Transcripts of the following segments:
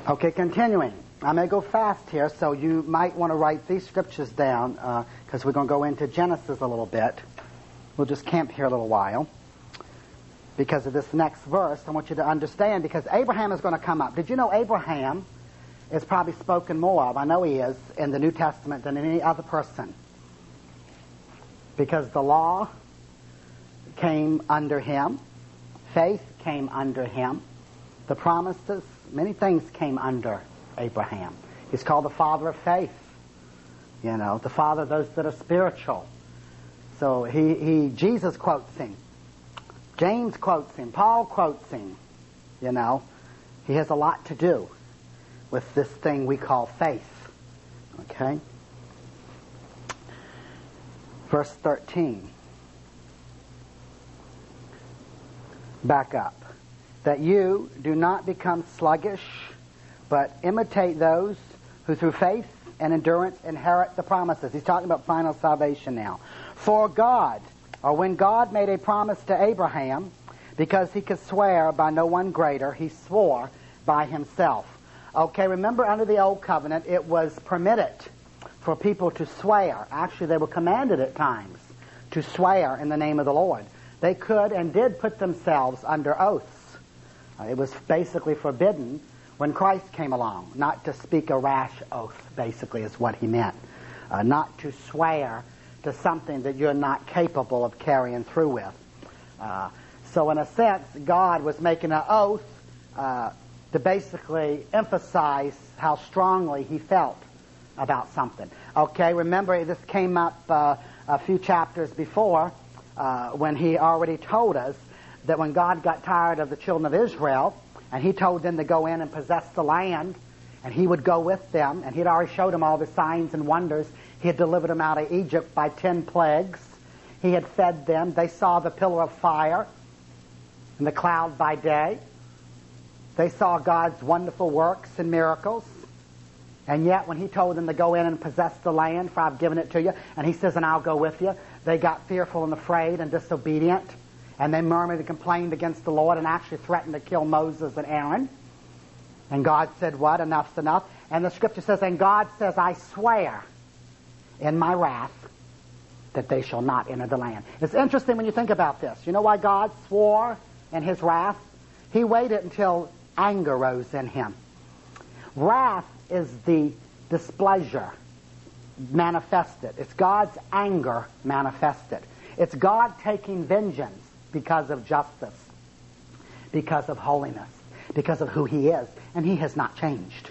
Okay, continuing. I may go fast here, so you might want to write these scriptures down because we're going to go into Genesis a little bit. We'll just camp here a little while because of this next verse. I want you to understand, because Abraham is going to come up. Did you know Abraham is probably spoken more of, I know he is, in the New Testament than any other person? Because the law came under him, faith came under him, the promises, many things came under Abraham. He's called the father of faith, the father of those that are spiritual. So Jesus quotes him, James quotes him, Paul quotes him. He has a lot to do with this thing we call faith. Okay? Verse 13. Back up. That you do not become sluggish, but imitate those who through faith and endurance inherit the promises. He's talking about final salvation now. For God, or when God made a promise to Abraham, because he could swear by no one greater, he swore by himself. Okay, remember under the Old Covenant, it was permitted for people to swear. Actually, they were commanded at times to swear in the name of the Lord. They could and did put themselves under oaths. It was basically forbidden when Christ came along, not to speak a rash oath, basically, is what he meant. Not to swear to something that you're not capable of carrying through with. So in a sense, God was making an oath to basically emphasize how strongly he felt about something. Okay, remember this came up a few chapters before when he already told us that when God got tired of the children of Israel, and he told them to go in and possess the land, and he would go with them, and he'd already showed them all the signs and wonders. He had delivered them out of Egypt by 10 plagues. He had fed them. They saw the pillar of fire and the cloud by day. They saw God's wonderful works and miracles. And yet when he told them to go in and possess the land, for I've given it to you, and he says, and I'll go with you, they got fearful and afraid and disobedient. And they murmured and complained against the Lord and actually threatened to kill Moses and Aaron. And God said, what? Enough's enough. And the scripture says, and God says, I swear in my wrath that they shall not enter the land. It's interesting when you think about this. You know why God swore in his wrath? He waited until anger rose in him. Wrath is the displeasure manifested. It's God's anger manifested. It's God taking vengeance because of justice, because of holiness, because of who he is. And he has not changed.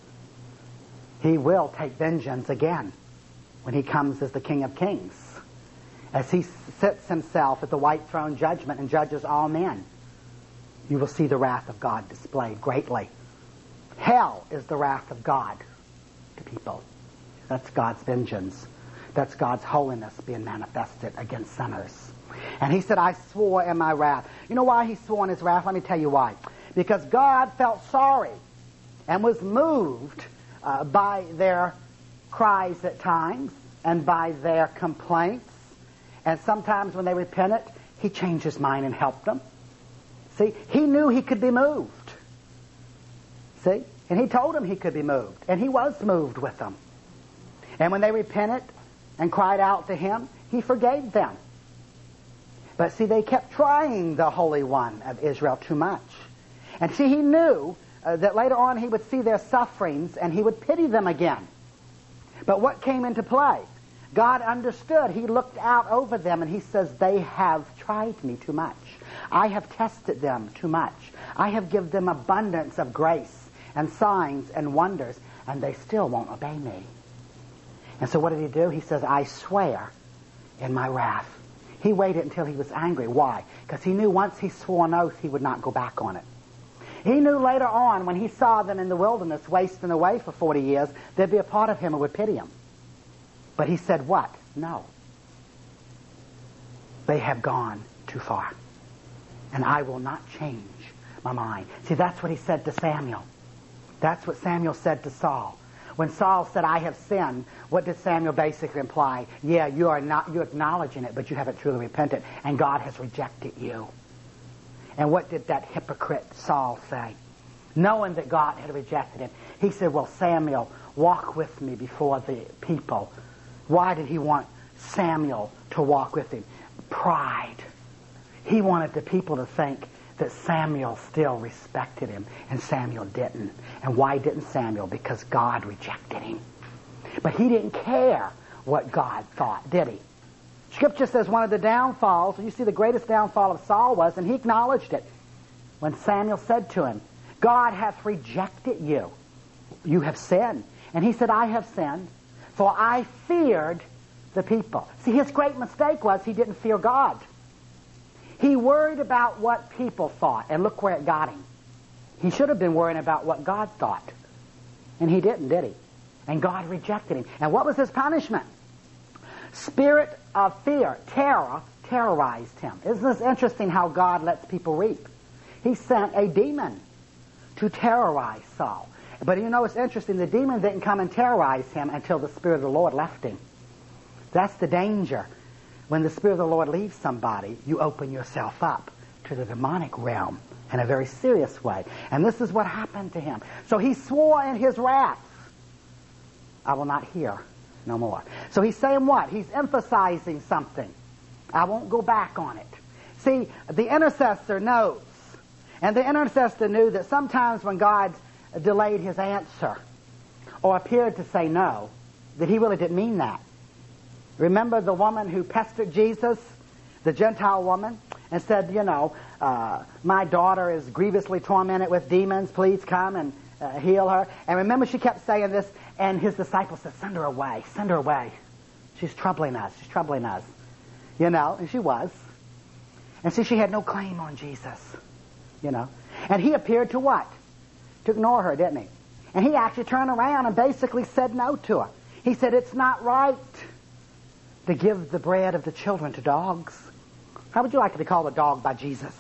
He will take vengeance again when he comes as the King of Kings, as he sits himself at the white throne judgment and judges all men. You will see the wrath of God displayed greatly. Hell is the wrath of God to people. That's God's vengeance. That's God's holiness being manifested against sinners. And he said, I swore in my wrath. You know why he swore in his wrath? Let me tell you why. Because God felt sorry and was moved by their cries at times and by their complaints. And sometimes when they repented, he changed his mind and helped them. See, he knew he could be moved. See? And he told them he could be moved. And he was moved with them. And when they repented and cried out to him, he forgave them. But see, they kept trying the Holy One of Israel too much. And see, he knew that later on he would see their sufferings and he would pity them again. But what came into play? God understood. He looked out over them and he says, they have tried me too much. I have tested them too much. I have given them abundance of grace and signs and wonders, and they still won't obey me. And so what did he do? He says, I swear in my wrath. He waited until he was angry. Why? Because he knew once he swore an oath, he would not go back on it. He knew later on, when he saw them in the wilderness wasting away for 40 years, there'd be a part of him who would pity him. But he said, what? No. They have gone too far. And I will not change my mind. See, that's what he said to Samuel. That's what Samuel said to Saul. When Saul said, I have sinned, what did Samuel basically imply? Yeah, you're acknowledging it, but you haven't truly repented, and God has rejected you. And what did that hypocrite Saul say? knowing that God had rejected him. He said, well, Samuel, walk with me before the people. Why did he want Samuel to walk with him? Pride. He wanted the people to think that Samuel still respected him, and Samuel didn't. And why didn't Samuel? Because God rejected him. But he didn't care what God thought, did he? Scripture says one of the downfalls, and you see the greatest downfall of Saul was, and he acknowledged it, when Samuel said to him, God hath rejected you. You have sinned. And he said, I have sinned, for I feared the people. See, his great mistake was he didn't fear God. He worried about what people thought, and look where it got him. He should have been worrying about what God thought. And he didn't, did he? And God rejected him. And what was his punishment? Spirit of fear, terror, terrorized him. Isn't this interesting how God lets people reap? He sent a demon to terrorize Saul. But you know, it's interesting, the demon didn't come and terrorize him until the Spirit of the Lord left him. That's the danger. When the Spirit of the Lord leaves somebody, you open yourself up to the demonic realm in a very serious way. And this is what happened to him. So he swore in his wrath, I will not hear no more. So he's saying what? He's emphasizing something. I won't go back on it. See, the intercessor knows. And the intercessor knew that sometimes when God delayed his answer or appeared to say no, that he really didn't mean that. Remember the woman who pestered Jesus, the Gentile woman, and said, my daughter is grievously tormented with demons. Please come and heal her. And remember, she kept saying this, and his disciples said, send her away, send her away. She's troubling us, she's troubling us. And she was. And see, she had no claim on Jesus, And he appeared to what? To ignore her, didn't he? And he actually turned around and basically said no to her. He said, it's not right to give the bread of the children to dogs. How would you like to be called a dog by Jesus?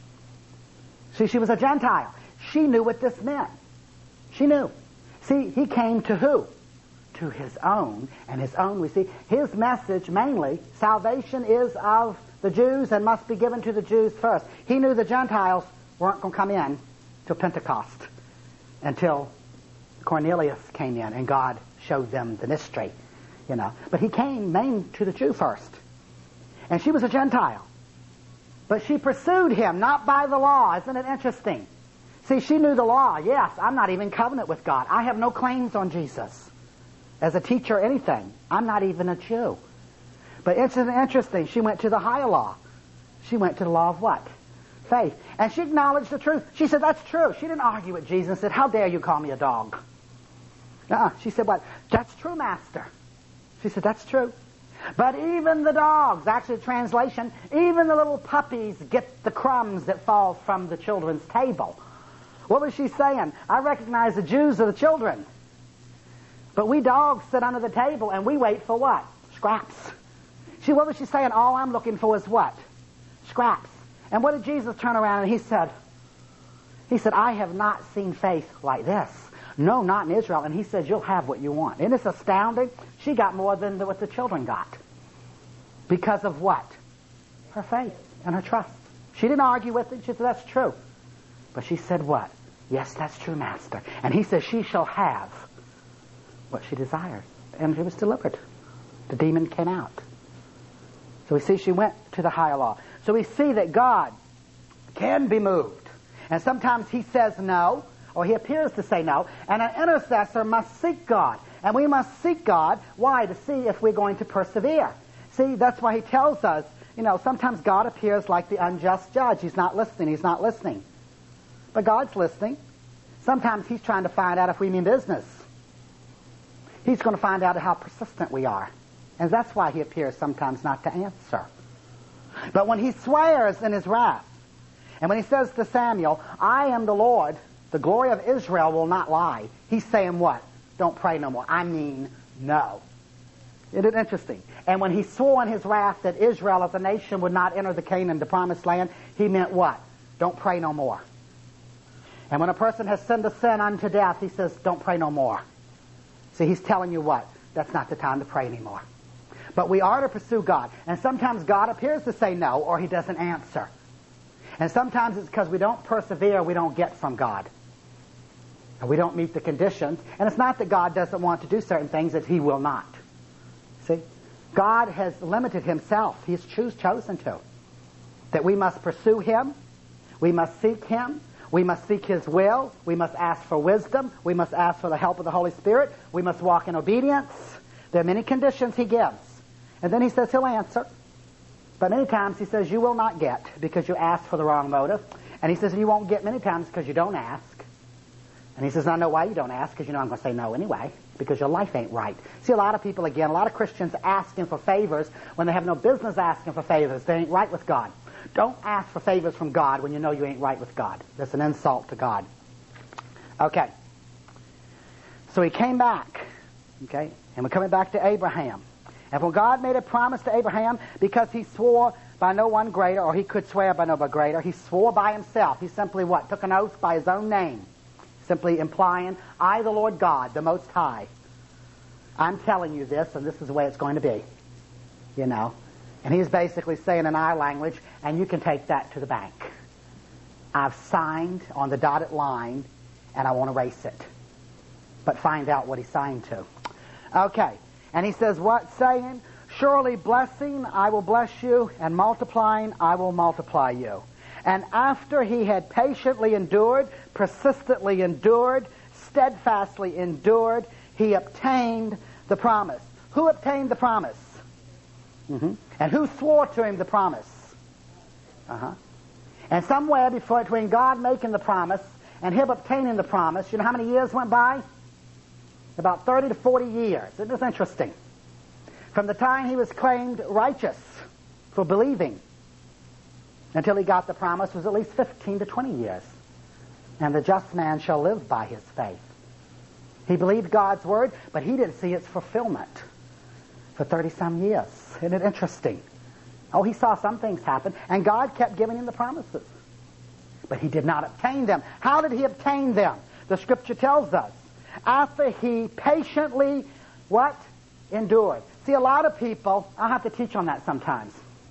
See, she was a Gentile. She knew what this meant. She knew. See, he came to who? To his own. And his own, we see, his message mainly, salvation is of the Jews and must be given to the Jews first. He knew the Gentiles weren't going to come in till Pentecost, until Cornelius came in and God showed them the mystery, But he came main to the Jew first. And she was a Gentile. But she pursued him, not by the law. Isn't it interesting? See, she knew the law. Yes, I'm not even in covenant with God. I have no claims on Jesus as a teacher or anything. I'm not even a Jew. But it's interesting. She went to the higher law. She went to the law of what? Faith. And she acknowledged the truth. She said, that's true. She didn't argue with Jesus and said, how dare you call me a dog? She said, what? That's true, Master. She said, that's true. But even the dogs, actually translation, even the little puppies get the crumbs that fall from the children's table. What was she saying? I recognize the Jews are the children. But we dogs sit under the table and we wait for what? Scraps. What was she saying? All I'm looking for is what? Scraps. And what did Jesus turn around and he said, I have not seen faith like this. No, not in Israel. And he says, you'll have what you want. Isn't this astounding? She got more than what the children got. Because of what? Her faith and her trust. She didn't argue with it. She said, that's true. But she said what? Yes, that's true, Master. And he says, she shall have what she desires. And it was delivered. The demon came out. So we see she went to the higher law. So we see that God can be moved. And sometimes he says no, or he appears to say no, and an intercessor must seek God. And we must seek God. Why? To see if we're going to persevere. See, that's why he tells us, sometimes God appears like the unjust judge. He's not listening. He's not listening. But God's listening. Sometimes he's trying to find out if we mean business. He's going to find out how persistent we are. And that's why he appears sometimes not to answer. But when he swears in his wrath, and when he says to Samuel, I am the Lord, the glory of Israel will not lie, he's saying what? Don't pray no more. I mean, no. Isn't it interesting? And when he swore in his wrath that Israel as a nation would not enter the Canaan, the promised land, he meant what? Don't pray no more. And when a person has sinned a sin unto death, he says, don't pray no more. See, he's telling you what? That's not the time to pray anymore. But we are to pursue God. And sometimes God appears to say no, or he doesn't answer. And sometimes it's because we don't persevere, we don't get from God. And we don't meet the conditions. And it's not that God doesn't want to do certain things, that He will not. See? God has limited Himself. He's chosen to. That we must pursue Him. We must seek Him. We must seek His will. We must ask for wisdom. We must ask for the help of the Holy Spirit. We must walk in obedience. There are many conditions He gives. And then He says He'll answer. But many times He says you will not get because you ask for the wrong motive. And He says you won't get many times because you don't ask. And He says, I know why you don't ask, because you know I'm going to say no anyway, because your life ain't right. See, a lot of people, again, a lot of Christians asking for favors when they have no business asking for favors. They ain't right with God. Don't ask for favors from God when you know you ain't right with God. That's an insult to God. Okay. So he came back. Okay. And we're coming back to Abraham. And when God made a promise to Abraham, because he swore by no one greater, or he could swear by no one greater, he swore by himself. He simply what? Took an oath by his own name. Simply implying, I, the Lord God, the Most High, I'm telling you this, and this is the way it's going to be. You know. And he's basically saying in our language, and you can take that to the bank. I've signed on the dotted line, and I won't erase it. But find out what he signed to. Okay. And he says, what? Saying, surely blessing, I will bless you, and multiplying, I will multiply you. And after he had patiently endured, persistently endured, steadfastly endured, he obtained the promise. Who obtained the promise? Mm-hmm. And who swore to him the promise? And somewhere between God making the promise and him obtaining the promise, you know how many years went by? About 30 to 40 years. Isn't this interesting? From the time he was claimed righteous for believing until he got the promise was at least 15 to 20 years. And the just man shall live by his faith. He believed God's word, but he didn't see its fulfillment for 30-some years. Isn't it interesting? Oh, he saw some things happen, and God kept giving him the promises. But he did not obtain them. How did he obtain them? The Scripture tells us. After he patiently, what? Endured. See, a lot of people, I'll have to teach on that sometimes.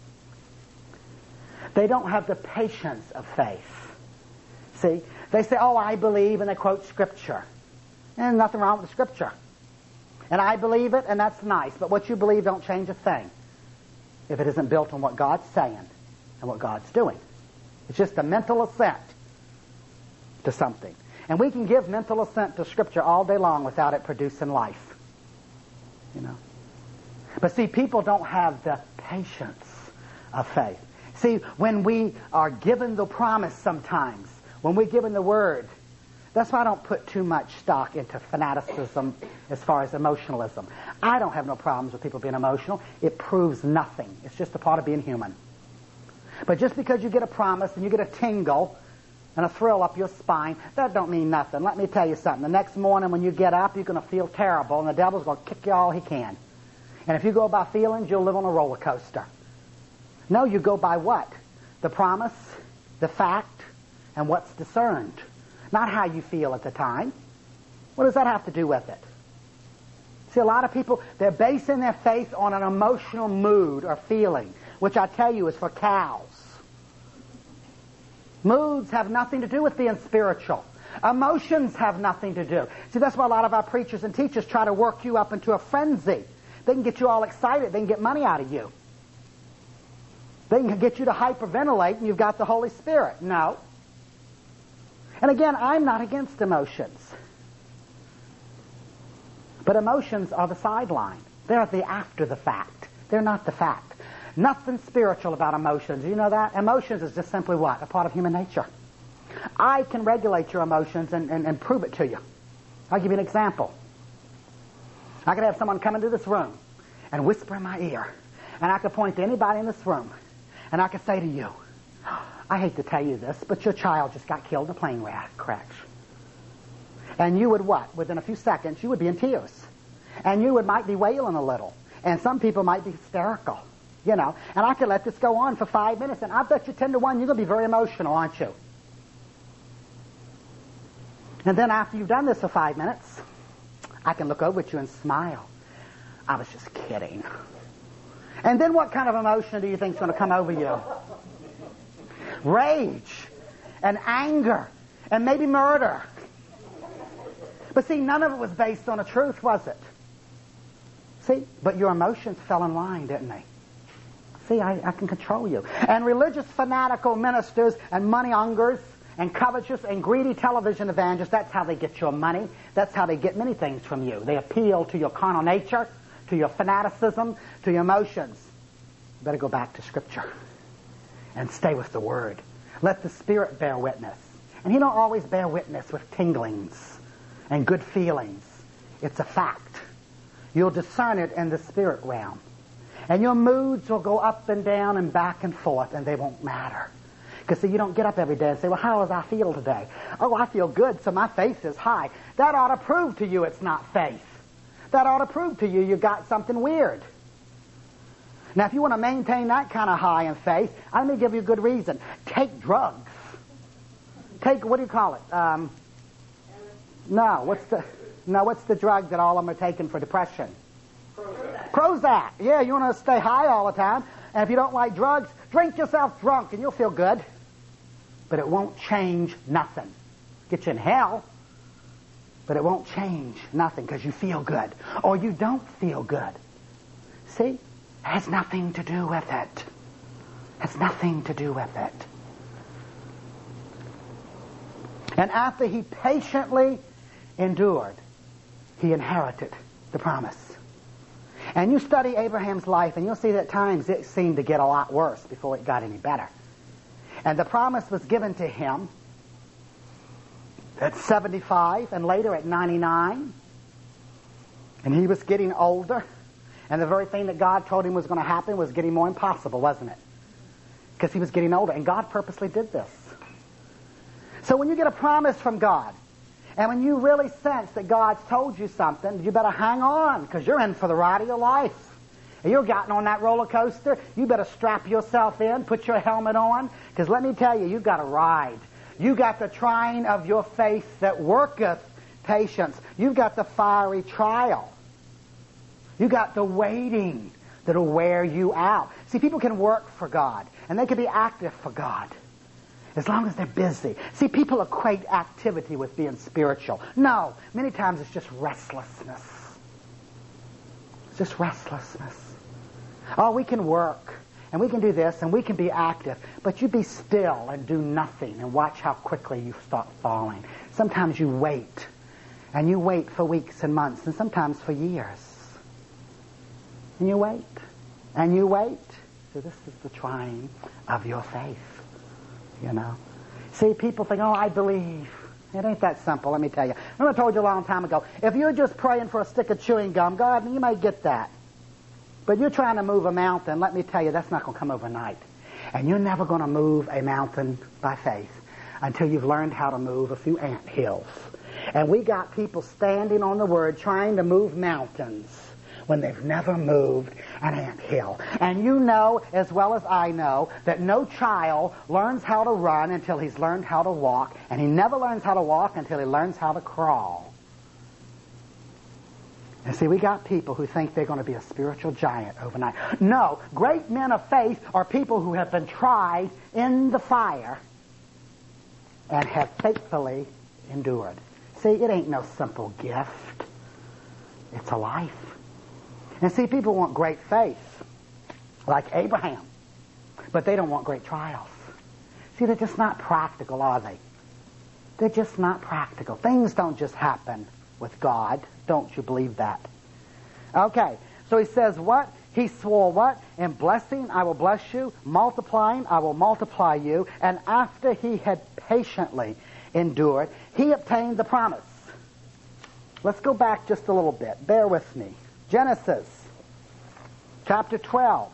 They don't have the patience of faith. See, they say, oh, I believe, and they quote Scripture. And nothing wrong with the Scripture. And I believe it, and that's nice. But what you believe don't change a thing if it isn't built on what God's saying and what God's doing. It's just a mental assent to something. And we can give mental assent to Scripture all day long without it producing life. You know. But see, people don't have the patience of faith. See, when we are given the promise sometimes, when we're given the word, that's why I don't put too much stock into fanaticism as far as emotionalism. I don't have no problems with people being emotional. It proves nothing. It's just a part of being human. But just because you get a promise and you get a tingle and a thrill up your spine, that don't mean nothing. Let me tell you something. The next morning when you get up, you're going to feel terrible, and the devil's going to kick you all he can. And if you go by feelings, you'll live on a roller coaster. No, you go by what? The promise, the fact, and what's discerned. Not how you feel at the time. What does that have to do with it? See, a lot of people, they're basing their faith on an emotional mood or feeling, which I tell you is for cows. Moods have nothing to do with being spiritual. Emotions have nothing to do. See, that's why a lot of our preachers and teachers try to work you up into a frenzy. They can get you all excited. They can get money out of you. They can get you to hyperventilate and you've got the Holy Spirit. No. And again, I'm not against emotions. But emotions are the sideline. They're the after the fact. They're not the fact. Nothing spiritual about emotions. You know that? Emotions is just simply what? A part of human nature. I can regulate your emotions and prove it to you. I'll give you an example. I could have someone come into this room and whisper in my ear. And I could point to anybody in this room. And I could say to you, I hate to tell you this, but your child just got killed in a plane crash. And you would what? Within a few seconds, you would be in tears. And you might be wailing a little. And some people might be hysterical. You know. And I could let this go on for 5 minutes. And I bet you 10 to 1, you're going to be very emotional, aren't you? And then after you've done this for 5 minutes, I can look over at you and smile. I was just kidding. And then what kind of emotion do you think is going to come over you? Rage and anger and maybe murder. But see, none of it was based on a truth, was it? See, but your emotions fell in line, didn't they? See, I can control you. And religious fanatical ministers and money hungers and covetous and greedy television evangelists, that's how they get your money. That's how they get many things from you. They appeal to your carnal nature, to your fanaticism, to your emotions. You better go back to Scripture and stay with the Word. Let the Spirit bear witness. And He don't always bear witness with tinglings and good feelings. It's a fact. You'll discern it in the spirit realm. And your moods will go up and down and back and forth, and they won't matter. Because, see, you don't get up every day and say, well, how does I feel today? Oh, I feel good, so my faith is high. That ought to prove to you it's not faith. That ought to prove to you you got something weird. Now, if you want to maintain that kind of high in faith, let me give you a good reason. Take drugs. Take, what do you call it? What's the drug that all of them are taking for depression? Prozac. Yeah, you want to stay high all the time. And if you don't like drugs, drink yourself drunk and you'll feel good. But it won't change nothing. Get you in hell, but it won't change nothing because you feel good. Or you don't feel good. See? It has nothing to do with it. It has nothing to do with it. And after he patiently endured, he inherited the promise. And you study Abraham's life, and you'll see that at times it seemed to get a lot worse before it got any better. And the promise was given to him at 75 and later at 99. And he was getting older. And the very thing that God told him was going to happen was getting more impossible, wasn't it? Because he was getting older. And God purposely did this. So when you get a promise from God, and when you really sense that God's told you something, you better hang on, because you're in for the ride of your life. And you're getting on that roller coaster, you better strap yourself in, put your helmet on, because let me tell you, you've got a ride. You got the trying of your faith that worketh patience. You've got the fiery trial. You got the waiting that'll wear you out. See, people can work for God, and they can be active for God, as long as they're busy. See, people equate activity with being spiritual. No, many times it's just restlessness. It's just restlessness. Oh, we can work, and we can do this, and we can be active, but you be still and do nothing, and watch how quickly you start falling. Sometimes you wait, and you wait for weeks and months, and sometimes for years. And you wait, and you wait. So this is the trying of your faith. You know. See, people think, oh, I believe. It ain't that simple, let me tell you. Remember I told you a long time ago, if you're just praying for a stick of chewing gum, God, you may get that. But you're trying to move a mountain, let me tell you, that's not going to come overnight. And you're never going to move a mountain by faith until you've learned how to move a few ant hills. And we got people standing on the Word trying to move mountains when they've never moved an anthill. And you know as well as I know that no child learns how to run until he's learned how to walk, and he never learns how to walk until he learns how to crawl. And see, we got people who think they're going to be a spiritual giant overnight. No, great men of faith are people who have been tried in the fire and have faithfully endured. See, it ain't no simple gift. It's a life. And see, people want great faith, like Abraham, but they don't want great trials. See, they're just not practical, are they? They're just not practical. Things don't just happen with God. Don't you believe that? Okay, so he says what? He swore what? In blessing, I will bless you. Multiplying, I will multiply you. And after he had patiently endured, he obtained the promise. Let's go back just a little bit. Bear with me. Genesis, chapter 12.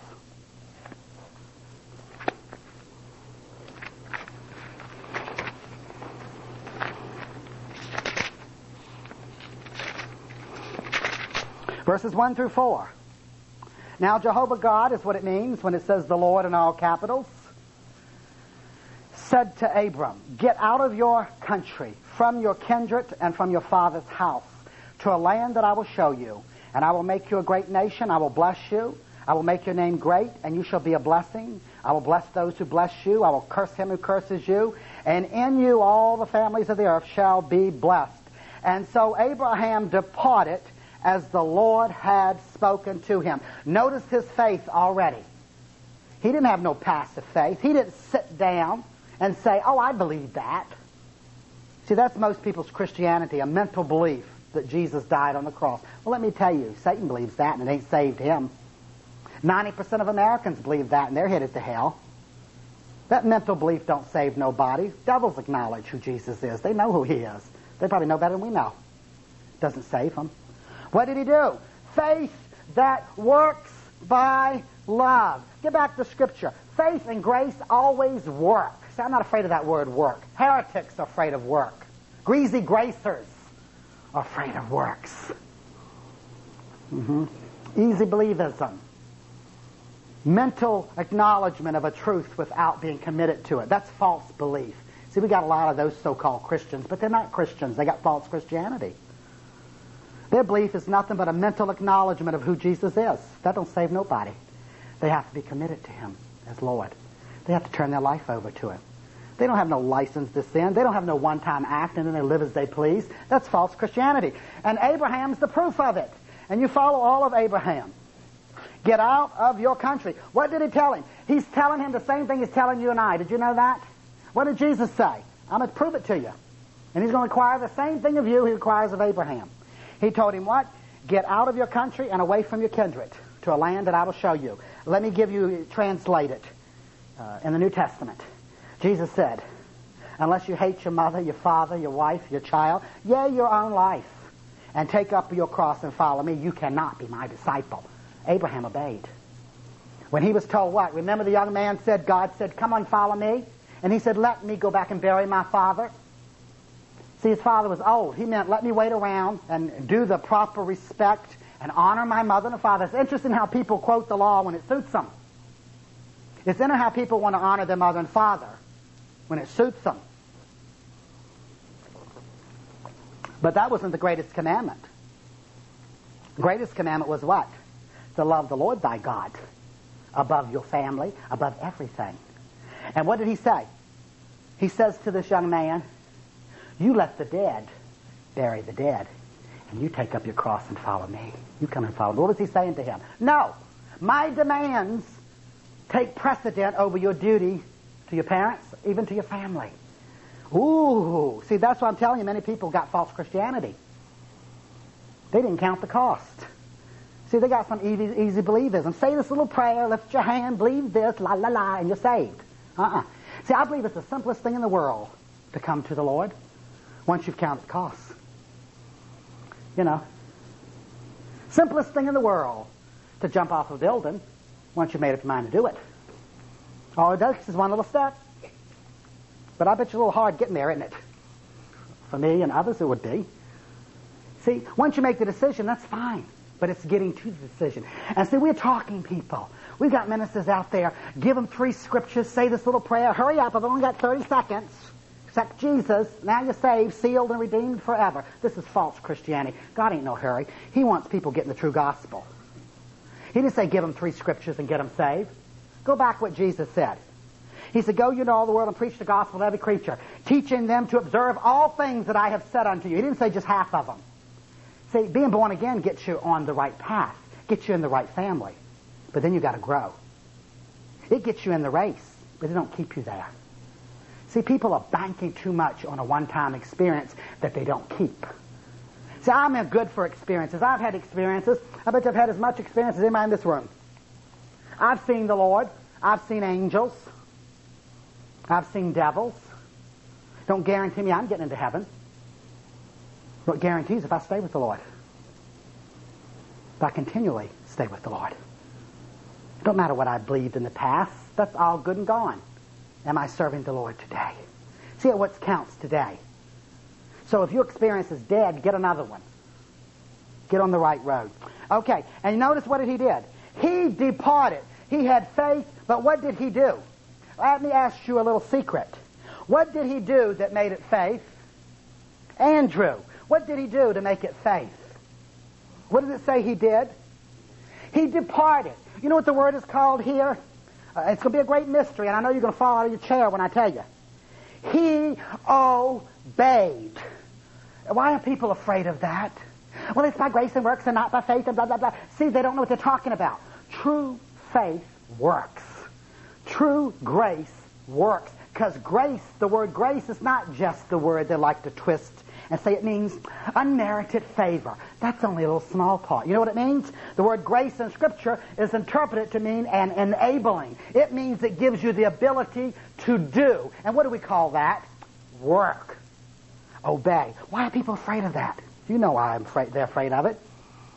Verses 1 through 4. Now, Jehovah God is what it means when it says the Lord in all capitals. Said to Abram, get out of your country, from your kindred and from your father's house, to a land that I will show you. And I will make you a great nation. I will bless you. I will make your name great, and you shall be a blessing. I will bless those who bless you. I will curse him who curses you. And in you all the families of the earth shall be blessed. And so Abraham departed as the Lord had spoken to him. Notice his faith already. He didn't have no passive faith. He didn't sit down and say, oh, I believe that. See, that's most people's Christianity, a mental belief that Jesus died on the cross. Well, let me tell you, Satan believes that, and it ain't saved him. 90% of Americans believe that, and they're headed to hell. That mental belief don't save nobody. Devils acknowledge who Jesus is. They know who he is. They probably know better than we know. Doesn't save them. What did he do? Faith that works by love. Get back to Scripture. Faith and grace always work. See, I'm not afraid of that word work. Heretics are afraid of work. Greasy gracers are afraid of works. Easy believism. Mental acknowledgement of a truth without being committed to it. That's false belief. See, we got a lot of those so-called Christians, but they're not Christians. They got false Christianity. Their belief is nothing but a mental acknowledgement of who Jesus is. That don't save nobody. They have to be committed to him as Lord. They have to turn their life over to him. They don't have no license to sin. They don't have no one-time act and then they live as they please. That's false Christianity. And Abraham's the proof of it. And you follow all of Abraham. Get out of your country. What did he tell him? He's telling him the same thing he's telling you and I. Did you know that? What did Jesus say? I'm going to prove it to you. And he's going to require the same thing of you he requires of Abraham. He told him what? Get out of your country and away from your kindred to a land that I will show you. Let me translate it in the New Testament. Jesus said, unless you hate your mother, your father, your wife, your child, yea, your own life, and take up your cross and follow me, you cannot be my disciple. Abraham obeyed. When he was told what? Remember the young man said, God said, come on, follow me. And he said, let me go back and bury my father. See, his father was old. He meant, let me wait around and do the proper respect and honor my mother and father. It's interesting how people quote the law when it suits them. It's interesting how people want to honor their mother and father when it suits them. But that wasn't the greatest commandment. The greatest commandment was what? To love the Lord thy God above your family, above everything. And what did he say? He says to this young man, you let the dead bury the dead, and you take up your cross and follow me. You come and follow me. What was he saying to him? No, my demands take precedent over your duty to your parents, even to your family. Ooh, see, that's why I'm telling you, many people got false Christianity. They didn't count the cost. See, they got some easy believism. Say this little prayer, lift your hand, believe this, la la la, and you're saved. See, I believe it's the simplest thing in the world to come to the Lord once you've counted costs. You know, simplest thing in the world to jump off a building once you've made up your mind to do it. All it takes is one little step. But I bet you a little hard getting there, isn't it? For me and others it would be. See, once you make the decision, that's fine. But it's getting to the decision. And see, we're talking people. We've got ministers out there. Give them 3 scriptures. Say this little prayer. Hurry up. I've only got 30 seconds. Accept Jesus. Now you're saved, sealed, and redeemed forever. This is false Christianity. God ain't no hurry. He wants people getting the true gospel. He didn't say give them 3 scriptures and get them saved. Go back what Jesus said. He said, go you into all the world and preach the gospel to every creature, teaching them to observe all things that I have said unto you. He didn't say just half of them. See, being born again gets you on the right path, gets you in the right family. But then you got to grow. It gets you in the race, but it don't keep you there. See, people are banking too much on a one-time experience that they don't keep. See, I'm good for experiences. I've had experiences. I bet you I've had as much experience as anybody in this room. I've seen the Lord. I've seen angels. I've seen devils. Don't guarantee me I'm getting into heaven. What guarantees if I stay with the Lord? If I continually stay with the Lord. It don't matter what I believed in the past. That's all good and gone. Am I serving the Lord today? See what counts today. So if your experience is dead, get another one. Get on the right road. Okay, and you notice what he did. He departed. He had faith, but what did he do? Let me ask you a little secret. What did he do that made it faith? Andrew, what did he do to make it faith? What does it say he did? He departed. You know what the word is called here? It's going to be a great mystery, and I know you're going to fall out of your chair when I tell you. He obeyed. Why are people afraid of that? Well, it's by grace and works and not by faith and blah, blah, blah. See, they don't know what they're talking about. True faith works. True grace works. Because grace, the word grace is not just the word they like to twist and say it means unmerited favor. That's only a little small part. You know what it means? The word grace in Scripture is interpreted to mean an enabling. It means it gives you the ability to do. And what do we call that? Work. Obey. Why are people afraid of that? You know why they're afraid of it.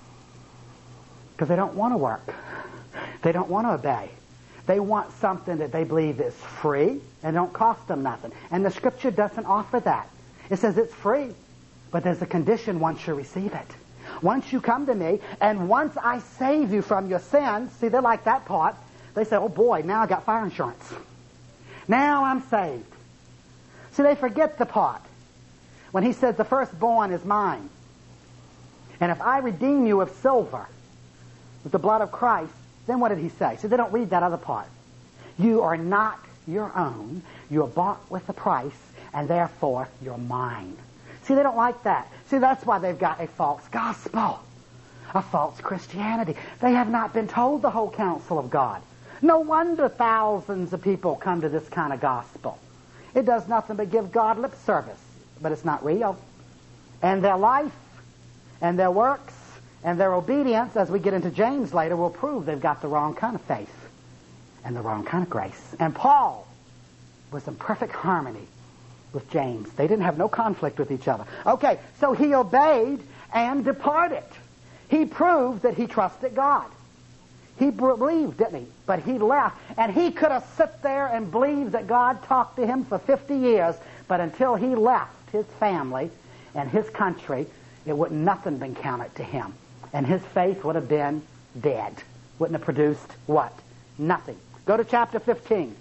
Because they don't want to work. They don't want to obey. They want something that they believe is free and don't cost them nothing. And the Scripture doesn't offer that. It says it's free, but there's a condition once you receive it. Once you come to me, and once I save you from your sins, see, they're like that part. They say, oh boy, now I got fire insurance. Now I'm saved. See, they forget the part when he says the firstborn is mine. And if I redeem you with silver, with the blood of Christ, then what did he say? See, they don't read that other part. You are not your own. You are bought with a price, and therefore you're mine. See, they don't like that. See, that's why they've got a false gospel, a false Christianity. They have not been told the whole counsel of God. No wonder thousands of people come to this kind of gospel. It does nothing but give God lip service, but it's not real. And their life and their works and their obedience, as we get into James later, will prove they've got the wrong kind of faith and the wrong kind of grace. And Paul was in perfect harmony with James. They didn't have no conflict with each other. Okay, so he obeyed and departed. He proved that he trusted God. He believed, didn't he? But he left, and he could have sit there and believed that God talked to him for 50 years, but until he left his family and his country, it would nothing been counted to him. And his faith would have been dead. Wouldn't have produced what? Nothing. Go to chapter 15.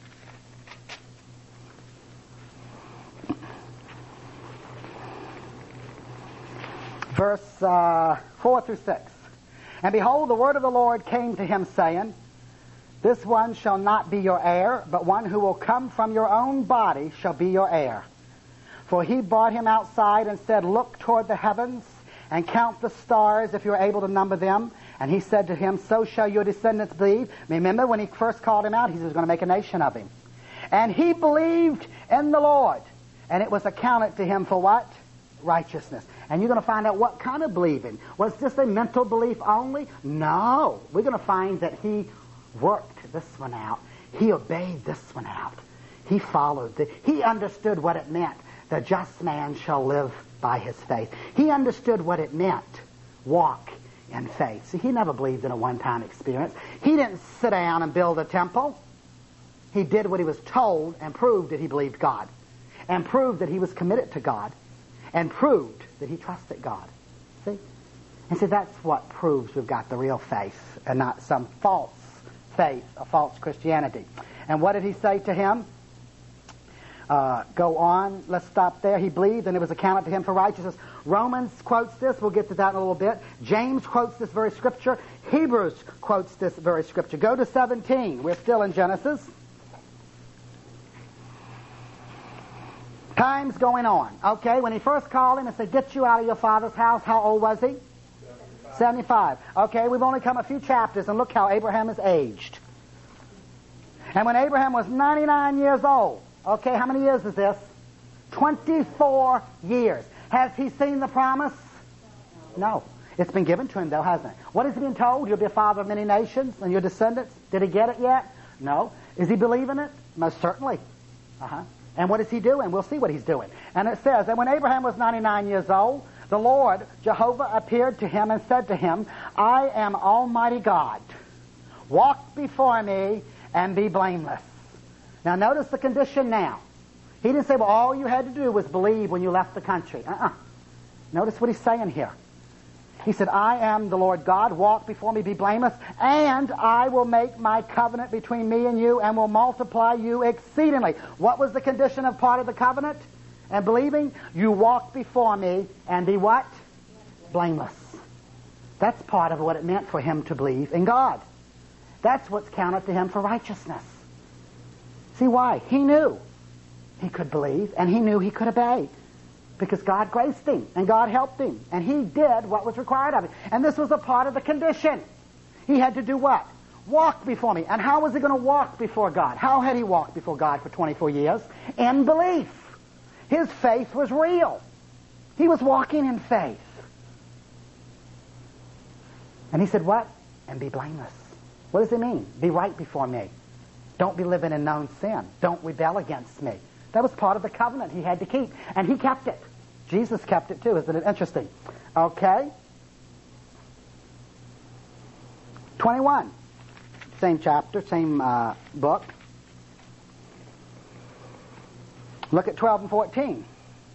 Verse 4 through 6. And behold, the word of the Lord came to him, saying, This one shall not be your heir, but one who will come from your own body shall be your heir. For he brought him outside and said, Look toward the heavens, and count the stars if you are able to number them. And he said to him, So shall your descendants be. Remember, when he first called him out, he was going to make a nation of him. And he believed in the Lord, and it was accounted to him for what? Righteousness. And you're going to find out what kind of believing. Was this a mental belief only? No. We're going to find that he worked this one out. He obeyed this one out. He followed it. He understood what it meant. The just man shall live by his faith. He understood what it meant. Walk in faith. See, he never believed in a one-time experience. He didn't sit down and build a temple. He did what he was told and proved that he believed God. And proved that he was committed to God. And proved that he trusted God. See? And see, that's what proves we've got the real faith and not some false faith, a false Christianity. And what did he say to him? Go on. Let's stop there. He believed, and it was accounted to him for righteousness. Romans quotes this. We'll get to that in a little bit. James quotes this very scripture. Hebrews quotes this very scripture. Go to 17. We're still in Genesis. Time's going on. Okay, when he first called him and said, Get you out of your father's house, how old was he? 75. Okay, we've only come a few chapters, and look how Abraham is aged. And when Abraham was 99 years old, okay, how many years is this? 24 years. Has he seen the promise? No. It's been given to him, though, hasn't it? What has he been told? You'll be a father of many nations, and your descendants. Did he get it yet? No. Is he believing it? Most certainly. And what is he doing? We'll see what he's doing. And it says that when Abraham was 99 years old, the Lord, Jehovah, appeared to him and said to him, I am Almighty God. Walk before me and be blameless. Now notice the condition now. He didn't say, well, all you had to do was believe when you left the country. Notice what he's saying here. He said, I am the Lord God, walk before me, be blameless, and I will make my covenant between me and you and will multiply you exceedingly. What was the condition of part of the covenant and believing? You walk before me and be what? Blameless. That's part of what it meant for him to believe in God. That's what's counted to him for righteousness. See why? He knew he could believe and he knew he could obey. because God graced him and God helped him. And he did what was required of him. And this was a part of the condition. He had to do what? Walk before me. And how was he going to walk before God? How had he walked before God for 24 years? In belief. His faith was real. He was walking in faith. And he said what? And be blameless. What does it mean? Be right before me. Don't be living in known sin. Don't rebel against me. That was part of the covenant he had to keep. And he kept it. Jesus kept it too. Isn't it interesting? Okay. 21. Same chapter, same book. Look at 12 and 14.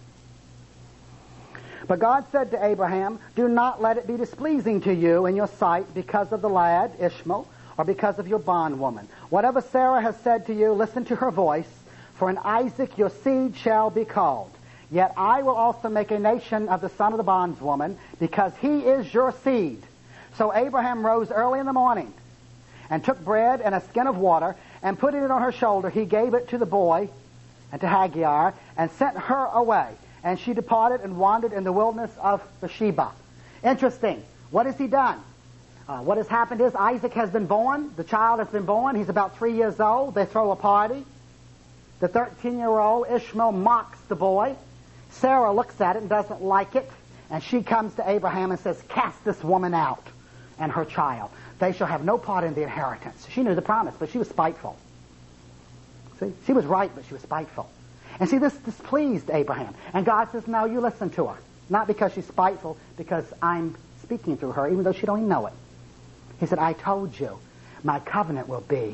But God said to Abraham, do not let it be displeasing to you in your sight because of the lad, Ishmael, or because of your bondwoman. Whatever Sarah has said to you, listen to her voice, for in Isaac your seed shall be called. Yet I will also make a nation of the son of the bondwoman, because he is your seed. So Abraham rose early in the morning, and took bread and a skin of water, and putting it on her shoulder, he gave it to the boy and to Hagar, and sent her away. And she departed and wandered in the wilderness of Beersheba. Interesting. What has he done? What has happened is Isaac has been born. The child has been born. He's about 3 years old. They throw a party. The 13-year-old Ishmael mocks the boy. Sarah looks at it and doesn't like it. And she comes to Abraham and says, cast this woman out and her child. They shall have no part in the inheritance. She knew the promise, but she was spiteful. See? She was right, but she was spiteful. And see, this displeased Abraham. And God says, no, you listen to her. Not because she's spiteful, because I'm speaking through her, even though she don't even know it. He said, I told you, my covenant will be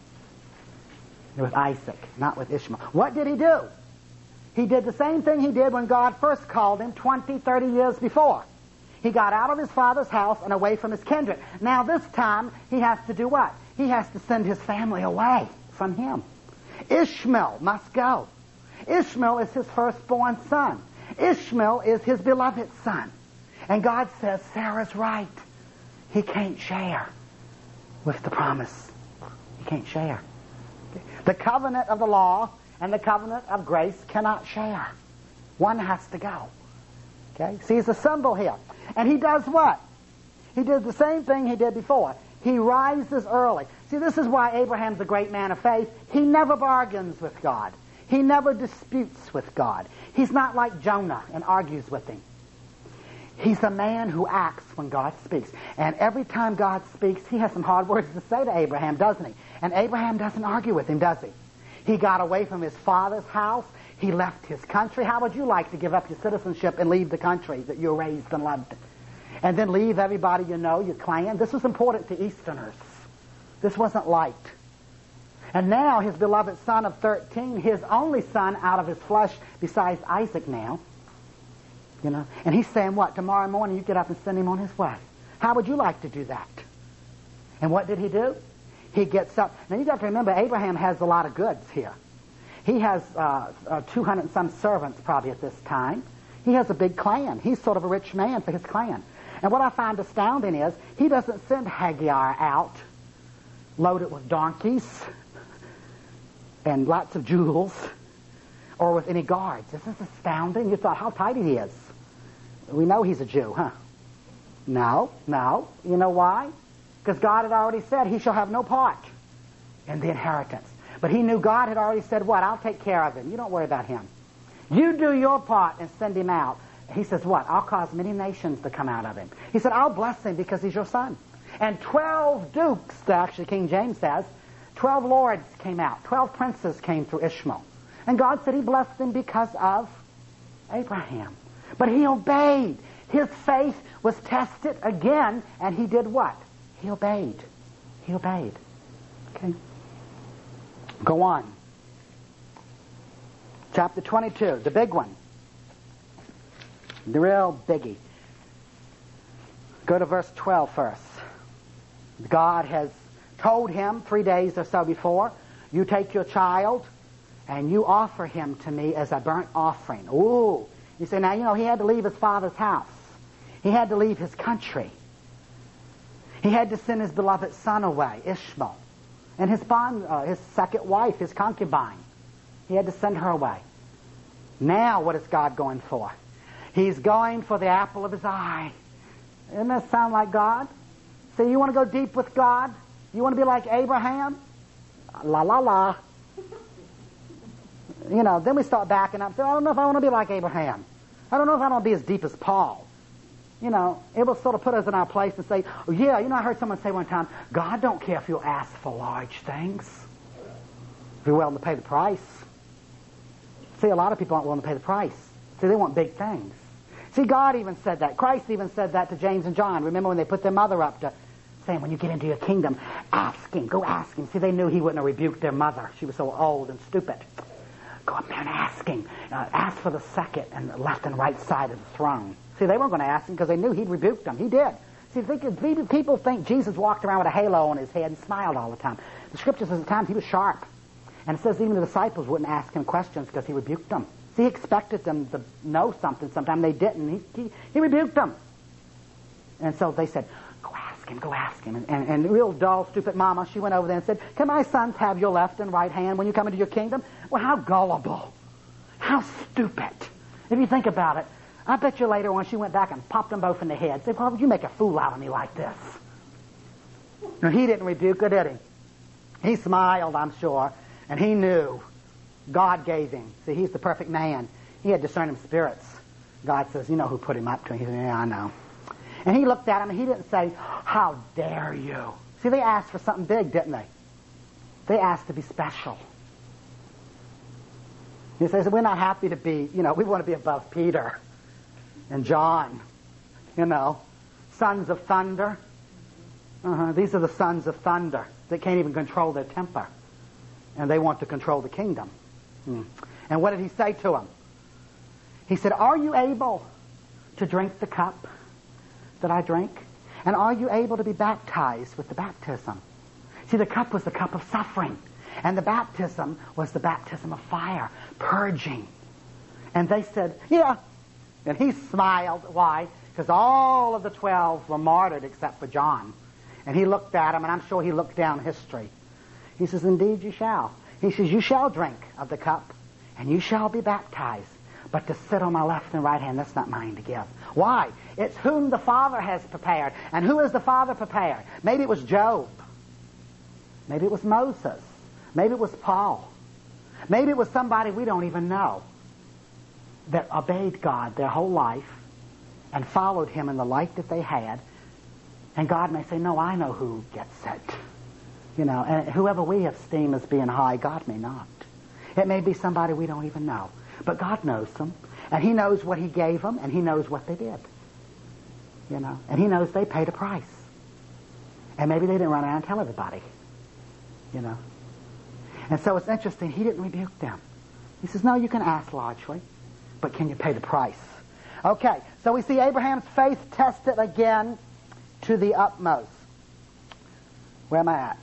with Isaac, not with Ishmael. What did he do? He did the same thing he did when God first called him 20, 30 years before. He got out of his father's house and away from his kindred. Now this time, he has to do what? He has to send his family away from him. Ishmael must go. Ishmael is his firstborn son. Ishmael is his beloved son. And God says, Sarah's right. He can't share with the promise. He can't share. The covenant of the law and the covenant of grace cannot share. One has to go. Okay? See, it's a symbol here. And he does what? He did the same thing he did before. He rises early. See, this is why Abraham's a great man of faith. He never bargains with God. He never disputes with God. He's not like Jonah and argues with him. He's a man who acts when God speaks. And every time God speaks, he has some hard words to say to Abraham, doesn't he? And Abraham doesn't argue with him, does he? He got away from his father's house. He left his country. How would you like to give up your citizenship and leave the country that you were raised and loved? And then leave everybody you know, your clan? This was important to Easterners. This wasn't light. And now his beloved son of 13, his only son out of his flesh besides Isaac now, you know, and he's saying what? Tomorrow morning you get up and send him on his way. How would you like to do that? And what did he do? He gets up. Now you got to remember, Abraham has a lot of goods here. He has 200 and some servants probably at this time. He has a big clan. He's sort of a rich man for his clan. And what I find astounding is he doesn't send Hagar out loaded with donkeys and lots of jewels, or with any guards. Isn't this astounding? You thought, how tidy he is. We know he's a Jew, huh? No. You know why? Because God had already said he shall have no part in the inheritance. But he knew God had already said what? I'll take care of him. You don't worry about him. You do your part and send him out. He says what? I'll cause many nations to come out of him. He said, I'll bless him because he's your son. And 12 dukes, actually King James says, 12 lords came out. 12 princes came through Ishmael. And God said he blessed him because of Abraham. But he obeyed. His faith was tested again, and he did what? He obeyed. He obeyed. Okay? Go on. Chapter 22, the big one. The real biggie. Go to verse 12 first. God has told him 3 days or so before, you take your child and you offer him to me as a burnt offering. Ooh. You say, now, you know, he had to leave his father's house. He had to leave his country. He had to send his beloved son away, Ishmael. And his second wife, his concubine. He had to send her away. Now, what is God going for? He's going for the apple of his eye. Doesn't that sound like God? See, you want to go deep with God? You want to be like Abraham? La la la. You know, then we start backing up. I don't know if I want to be like Abraham. I don't know if I want to be as deep as Paul. You know, it will sort of put us in our place and say, oh, yeah, you know, I heard someone say one time, God don't care if you ask for large things. If you're willing to pay the price. See, a lot of people aren't willing to pay the price. See, they want big things. See, God even said that. Christ even said that to James and John. Remember when they put their mother up to saying, when you get into your kingdom, ask him, go ask him. See, they knew he wouldn't have rebuked their mother. She was so old and stupid. Go up there and ask him. Ask for the second and the left and right side of the throne. See, they weren't going to ask him because they knew he'd rebuked them. He did. See, people think Jesus walked around with a halo on his head and smiled all the time. The scripture says at times he was sharp. And it says even the disciples wouldn't ask him questions because he rebuked them. See, he expected them to know something. Sometimes they didn't. He rebuked them. And so they said, go ask him. And real dull, stupid mama, she went over there and said, can my sons have your left and right hand when you come into your kingdom? Well, how gullible. How stupid. If you think about it, I bet you later when she went back and popped them both in the head, said, why would you make a fool out of me like this? No, he didn't rebuke her, did he? He smiled, I'm sure, and he knew. God gave him. See, he's the perfect man. He had discerning spirits. God says, you know who put him up to him? He said, yeah, I know. And he looked at him and he didn't say, how dare you? See, they asked for something big, didn't they? They asked to be special. He says, we're not happy to be, we want to be above Peter and John, sons of thunder. These are the sons of thunder that can't even control their temper. And they want to control the kingdom. And what did he say to them? He said, are you able to drink the cup that I drink? And are you able to be baptized with the baptism? See, the cup was the cup of suffering. And the baptism was the baptism of fire, purging. And they said, yeah. And he smiled. Why? Because all of the 12 were martyred except for John. And he looked at him, and I'm sure he looked down history. He says, indeed you shall. He says, you shall drink of the cup, and you shall be baptized. But to sit on my left and right hand, that's not mine to give. Why? It's whom the Father has prepared. And who has the Father prepared? Maybe it was Job. Maybe it was Moses. Maybe it was Paul. Maybe it was somebody we don't even know that obeyed God their whole life and followed him in the life that they had. And God may say, no, I know who gets it. And whoever we esteem as being high, God may not. It may be somebody we don't even know. But God knows them. And he knows what he gave them, and he knows what they did. And he knows they paid a price. And maybe they didn't run around and tell everybody. And so it's interesting, he didn't rebuke them. He says, no, you can ask largely, but can you pay the price? Okay, so we see Abraham's faith tested again to the utmost. Where am I at?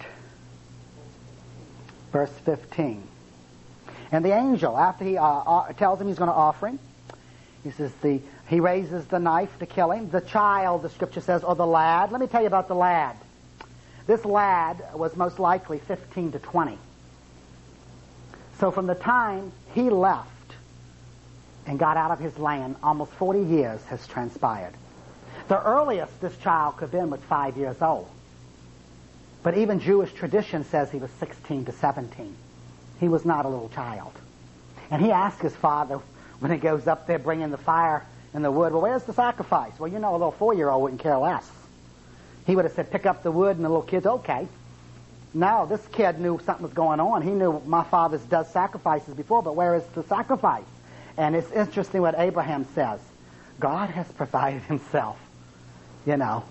Verse 15. And the angel, after he tells him he's going to offer him, he says he raises the knife to kill him. The child, the scripture says, or the lad. Let me tell you about the lad. This lad was most likely 15 to 20. So from the time he left and got out of his land, almost 40 years has transpired. The earliest this child could have been was 5 years old. But even Jewish tradition says he was 16 to 17. He was not a little child. And he asked his father when he goes up there bringing the fire and the wood, well, where's the sacrifice? Well, a little 4-year-old wouldn't care less. He would have said, pick up the wood, and the little kid's okay. No, this kid knew something was going on. He knew my father's does sacrifices before, but where is the sacrifice? And it's interesting what Abraham says. God has provided himself, And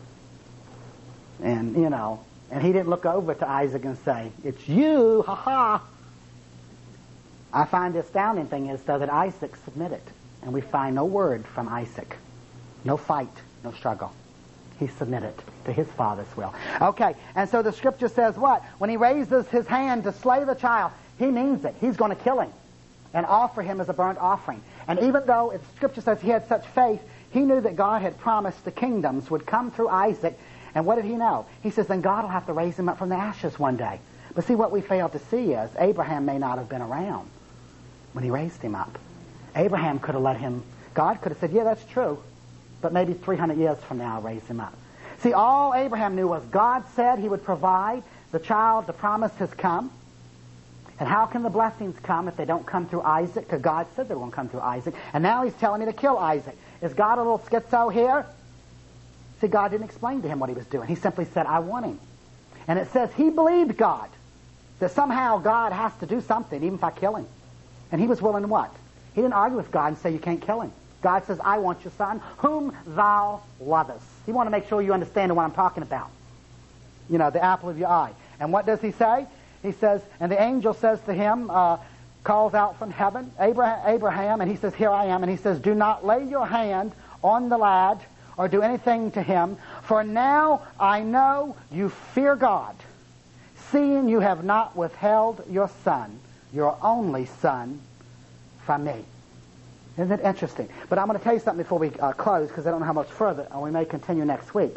he didn't look over to Isaac and say, it's you, ha-ha. I find the astounding thing is, though, that Isaac submitted. And we find no word from Isaac. No fight, no struggle. He submitted to his father's will. Okay, and so the scripture says what? When he raises his hand to slay the child, he means it. He's going to kill him and offer him as a burnt offering. And even though the scripture says he had such faith, he knew that God had promised the kingdoms would come through Isaac. And what did he know? He says, then God will have to raise him up from the ashes one day. But see, what we fail to see is Abraham may not have been around when he raised him up. Abraham could have let him God could have said, yeah, that's true, but maybe 300 years from now I'll raise him up. See, all Abraham knew was God said he would provide the child, the promise has come. And how can the blessings come if they don't come through Isaac? Because God said they won't come through Isaac. And now he's telling me to kill Isaac. Is God a little schizo here? See, God didn't explain to him what he was doing. He simply said, I want him. And it says he believed God, that somehow God has to do something, even if I kill him. And he was willing to what? He didn't argue with God and say, you can't kill him. God says, I want your son, whom thou lovest. He wants to make sure you understand what I'm talking about. You know, the apple of your eye. And what does he say? He says, and the angel says to him, calls out from heaven, Abraham, and he says, here I am. And he says, do not lay your hand on the lad or do anything to him, for now I know you fear God, seeing you have not withheld your son, your only son, from me. Isn't it interesting? But I'm going to tell you something before we close, because I don't know how much further, and we may continue next week.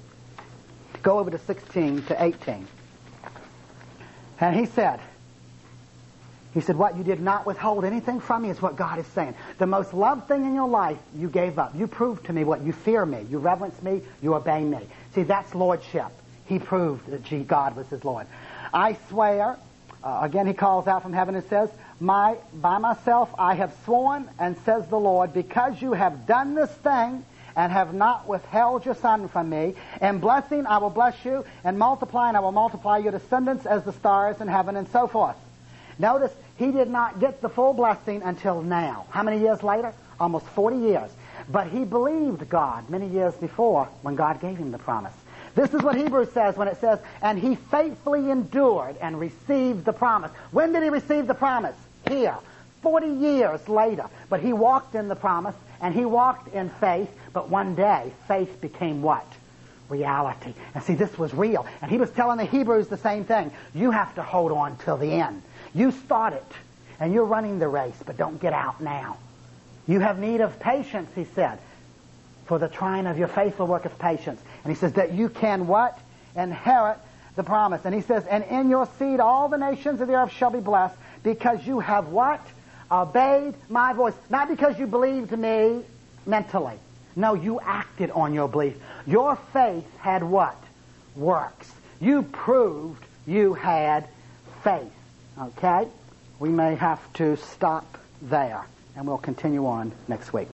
Go over to 16 to 18. And he said, what, you did not withhold anything from me is what God is saying. The most loved thing in your life, you gave up. You proved to me what you fear me. You reverence me. You obey me. See, that's lordship. He proved that God was his Lord. I swear, again he calls out from heaven and says, by myself I have sworn, and says the Lord, because you have done this thing, and have not withheld your son from me. And blessing, I will bless you, and multiplying, I will multiply your descendants as the stars in heaven, and so forth. Notice, he did not get the full blessing until now. How many years later? Almost 40 years. But he believed God many years before when God gave him the promise. This is what Hebrews says when it says, and he faithfully endured and received the promise. When did he receive the promise? Here. 40 years later. But he walked in the promise, and he walked in faith, but one day faith became what? Reality. And see, this was real. And he was telling the Hebrews the same thing. You have to hold on till the end. You start it, and you're running the race, but don't get out now. You have need of patience, he said, for the trying of your faithful work of patience. And he says that you can what? Inherit the promise. And he says, and in your seed all the nations of the earth shall be blessed, because you have what? Obeyed my voice. Not because you believed me mentally. No, you acted on your belief. Your faith had what? Works. You proved you had faith. Okay? We may have to stop there, and we'll continue on next week.